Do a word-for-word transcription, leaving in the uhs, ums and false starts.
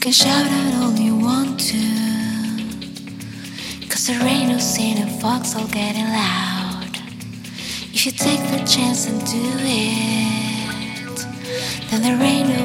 can shout out all you want to, 'cause the radio's in and fog's all getting loud. If you take the chance and do it, then the radio